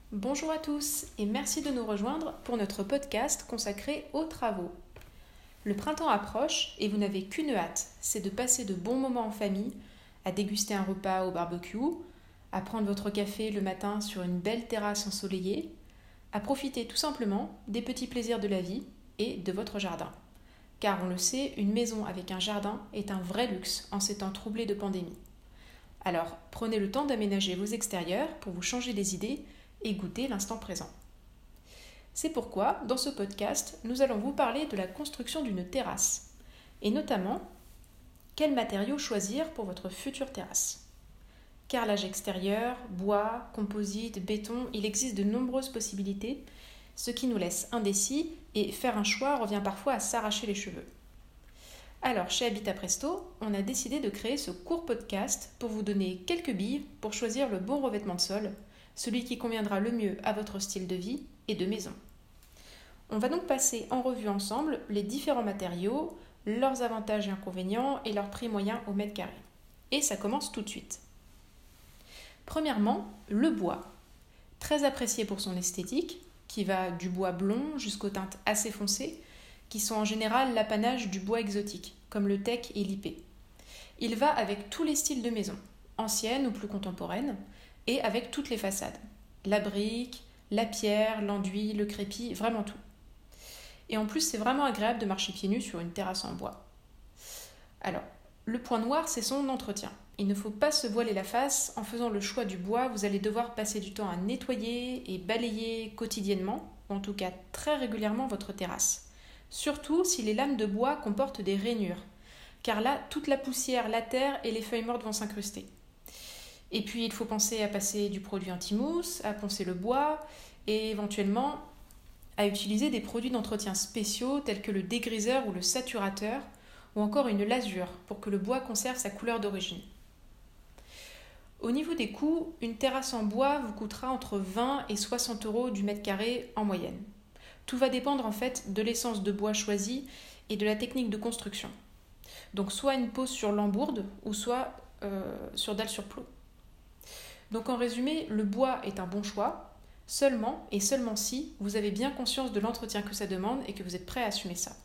Bonjour à tous et merci de nous rejoindre pour notre podcast consacré aux travaux. Le printemps approche et vous n'avez qu'une hâte, c'est de passer de bons moments en famille, à déguster un repas au barbecue, à prendre votre café le matin sur une belle terrasse ensoleillée, à profiter tout simplement des petits plaisirs de la vie et de votre jardin. Car on le sait, une maison avec un jardin est un vrai luxe en ces temps troublés de pandémie. Alors prenez le temps d'aménager vos extérieurs pour vous changer les idées et goûter l'instant présent. C'est pourquoi, dans ce podcast, nous allons vous parler de la construction d'une terrasse, et notamment, quels matériaux choisir pour votre future terrasse. Carrelage extérieur, bois, composite, béton, il existe de nombreuses possibilités, ce qui nous laisse indécis, et faire un choix revient parfois à s'arracher les cheveux. Alors, chez Habitat Presto, on a décidé de créer ce court podcast pour vous donner quelques billes pour choisir le bon revêtement de sol, celui qui conviendra le mieux à votre style de vie et de maison. On va donc passer en revue ensemble les différents matériaux, leurs avantages et inconvénients et leur prix moyen au mètre carré. Et ça commence tout de suite. Premièrement, le bois. Très apprécié pour son esthétique, qui va du bois blond jusqu'aux teintes assez foncées, qui sont en général l'apanage du bois exotique, comme le teck et l'ipé. Il va avec tous les styles de maison, anciennes ou plus contemporaines, et avec toutes les façades. La brique, la pierre, l'enduit, le crépi, vraiment tout. Et en plus, c'est vraiment agréable de marcher pieds nus sur une terrasse en bois. Alors, le point noir, c'est son entretien. Il ne faut pas se voiler la face. En faisant le choix du bois, vous allez devoir passer du temps à nettoyer et balayer quotidiennement, ou en tout cas très régulièrement, votre terrasse. Surtout si les lames de bois comportent des rainures, car là, toute la poussière, la terre et les feuilles mortes vont s'incruster. Et puis, il faut penser à passer du produit anti-mousse, à poncer le bois et éventuellement à utiliser des produits d'entretien spéciaux tels que le dégriseur ou le saturateur ou encore une lasure pour que le bois conserve sa couleur d'origine. Au niveau des coûts, une terrasse en bois vous coûtera entre 20 et 60 euros du mètre carré en moyenne. Tout va dépendre en fait de l'essence de bois choisie et de la technique de construction. Donc soit une pose sur lambourde ou soit sur dalle sur plot. Donc en résumé, le bois est un bon choix, seulement et seulement si vous avez bien conscience de l'entretien que ça demande et que vous êtes prêt à assumer ça.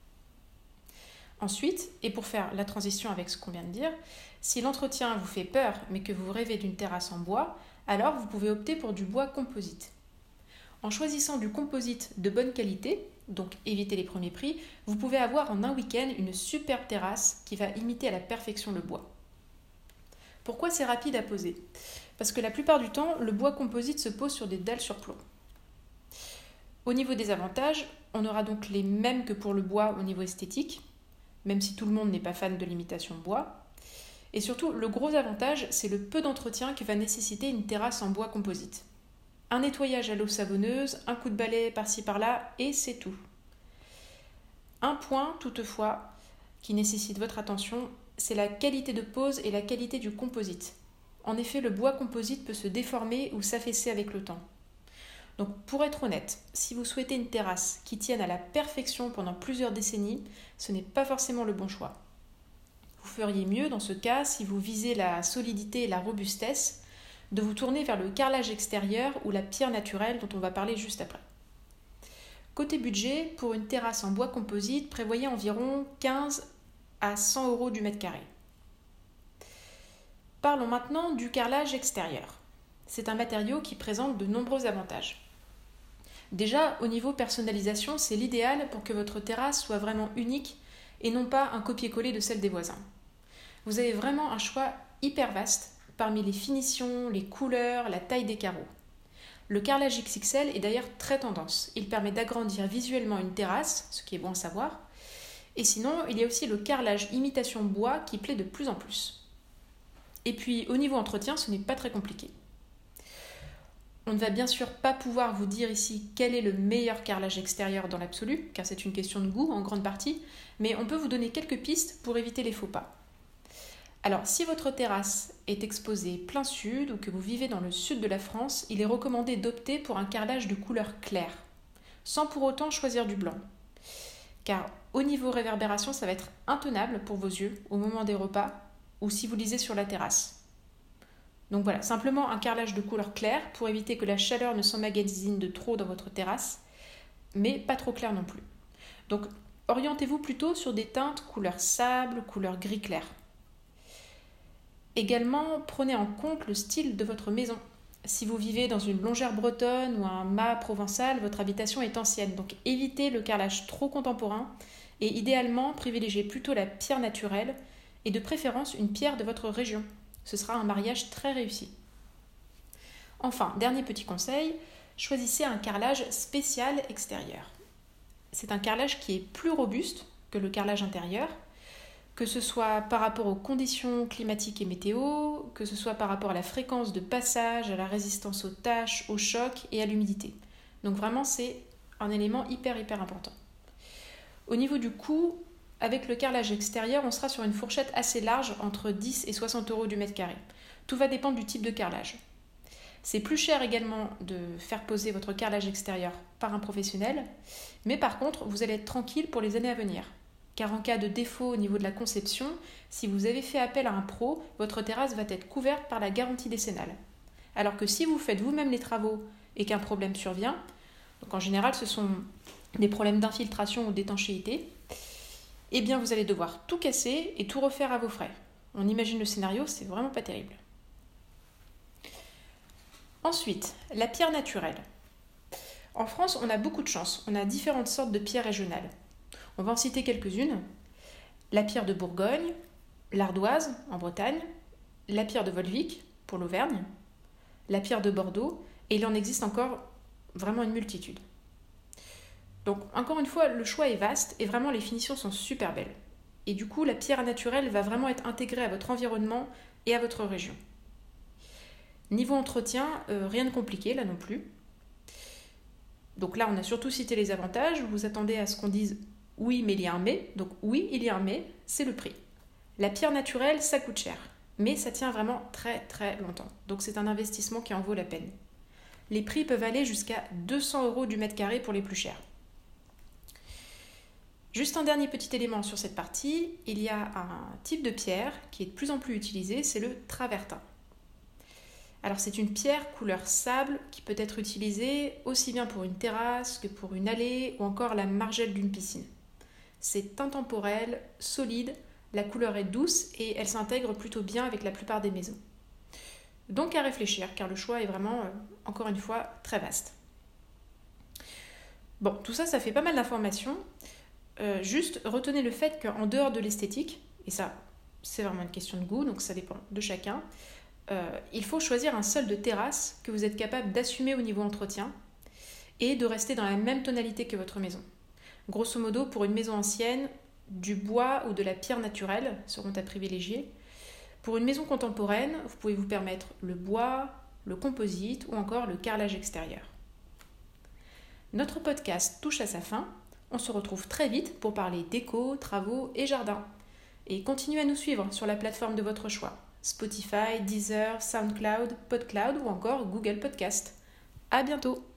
Ensuite, et pour faire la transition avec ce qu'on vient de dire, si l'entretien vous fait peur mais que vous rêvez d'une terrasse en bois, alors vous pouvez opter pour du bois composite. En choisissant du composite de bonne qualité, donc évitez les premiers prix, vous pouvez avoir en un week-end une superbe terrasse qui va imiter à la perfection le bois. Pourquoi c'est rapide à poser ? Parce que la plupart du temps, le bois composite se pose sur des dalles sur plomb. Au niveau des avantages, on aura donc les mêmes que pour le bois au niveau esthétique, même si tout le monde n'est pas fan de l'imitation bois. Et surtout, le gros avantage, c'est le peu d'entretien que va nécessiter une terrasse en bois composite. Un nettoyage à l'eau savonneuse, un coup de balai par-ci par-là, et c'est tout. Un point, toutefois, qui nécessite votre attention, c'est la qualité de pose et la qualité du composite. En effet, le bois composite peut se déformer ou s'affaisser avec le temps. Donc, pour être honnête, si vous souhaitez une terrasse qui tienne à la perfection pendant plusieurs décennies, ce n'est pas forcément le bon choix. Vous feriez mieux, dans ce cas, si vous visez la solidité et la robustesse, de vous tourner vers le carrelage extérieur ou la pierre naturelle dont on va parler juste après. Côté budget, pour une terrasse en bois composite, prévoyez environ 15 à 100 euros du mètre carré. Parlons maintenant du carrelage extérieur. C'est un matériau qui présente de nombreux avantages. Déjà, au niveau personnalisation, c'est l'idéal pour que votre terrasse soit vraiment unique et non pas un copier-coller de celle des voisins. Vous avez vraiment un choix hyper vaste parmi les finitions, les couleurs, la taille des carreaux. Le carrelage XXL est d'ailleurs très tendance. Il permet d'agrandir visuellement une terrasse, ce qui est bon à savoir. Et sinon, il y a aussi le carrelage imitation bois qui plaît de plus en plus. Et puis, au niveau entretien, ce n'est pas très compliqué. On ne va bien sûr pas pouvoir vous dire ici quel est le meilleur carrelage extérieur dans l'absolu, car c'est une question de goût en grande partie, mais on peut vous donner quelques pistes pour éviter les faux pas. Alors, si votre terrasse est exposée plein sud ou que vous vivez dans le sud de la France, il est recommandé d'opter pour un carrelage de couleur claire, sans pour autant choisir du blanc. Car au niveau réverbération, ça va être intenable pour vos yeux au moment des repas ou si vous lisez sur la terrasse. Donc voilà, simplement un carrelage de couleur claire pour éviter que la chaleur ne s'emmagasine de trop dans votre terrasse, mais pas trop clair non plus. Donc orientez-vous plutôt sur des teintes couleur sable, couleur gris clair. Également, prenez en compte le style de votre maison. Si vous vivez dans une longère bretonne ou un mât provençal, votre habitation est ancienne. Donc évitez le carrelage trop contemporain et idéalement privilégiez plutôt la pierre naturelle et de préférence une pierre de votre région. Ce sera un mariage très réussi. Enfin, dernier petit conseil, choisissez un carrelage spécial extérieur. C'est un carrelage qui est plus robuste que le carrelage intérieur, que ce soit par rapport aux conditions climatiques et météo, que ce soit par rapport à la fréquence de passage, à la résistance aux taches, aux chocs et à l'humidité. Donc vraiment, c'est un élément hyper important. Au niveau du coût, avec le carrelage extérieur, on sera sur une fourchette assez large, entre 10 et 60 € du mètre carré. Tout va dépendre du type de carrelage. C'est plus cher également de faire poser votre carrelage extérieur par un professionnel, mais par contre, vous allez être tranquille pour les années à venir. Car en cas de défaut au niveau de la conception, si vous avez fait appel à un pro, votre terrasse va être couverte par la garantie décennale. Alors que si vous faites vous-même les travaux et qu'un problème survient, donc en général ce sont des problèmes d'infiltration ou d'étanchéité, eh bien vous allez devoir tout casser et tout refaire à vos frais. On imagine le scénario, c'est vraiment pas terrible. Ensuite, la pierre naturelle. En France, on a beaucoup de chance. On a différentes sortes de pierres régionales. On va en citer quelques-unes. La pierre de Bourgogne, l'ardoise en Bretagne, la pierre de Volvic pour l'Auvergne, la pierre de Bordeaux, et il en existe encore vraiment une multitude. Donc encore une fois, le choix est vaste et vraiment les finitions sont super belles. Et du coup, la pierre naturelle va vraiment être intégrée à votre environnement et à votre région. Niveau entretien, rien de compliqué là non plus. Donc là, on a surtout cité les avantages. Vous vous attendez à ce qu'on dise « oui, mais il y a un mais ». Donc oui, il y a un mais, c'est le prix. La pierre naturelle, ça coûte cher, mais ça tient vraiment très longtemps. Donc c'est un investissement qui en vaut la peine. Les prix peuvent aller jusqu'à 200 € du mètre carré pour les plus chers. Juste un dernier petit élément sur cette partie, il y a un type de pierre qui est de plus en plus utilisé, c'est le travertin. Alors c'est une pierre couleur sable qui peut être utilisée aussi bien pour une terrasse que pour une allée ou encore la margelle d'une piscine. C'est intemporel, solide, la couleur est douce et elle s'intègre plutôt bien avec la plupart des maisons. Donc à réfléchir car le choix est vraiment, encore une fois, très vaste. Bon, tout ça, ça fait pas mal d'informations. Juste retenez le fait qu'en dehors de l'esthétique, et ça c'est vraiment une question de goût, donc ça dépend de chacun, il faut choisir un sol de terrasse que vous êtes capable d'assumer au niveau entretien et de rester dans la même tonalité que votre maison. Grosso modo, pour une maison ancienne, du bois ou de la pierre naturelle seront à privilégier. Pour une maison contemporaine, vous pouvez vous permettre le bois, le composite ou encore le carrelage extérieur. Notre podcast touche à sa fin. On se retrouve très vite pour parler déco, travaux et jardin. Et continuez à nous suivre sur la plateforme de votre choix. Spotify, Deezer, SoundCloud, PodCloud ou encore Google Podcast. À bientôt!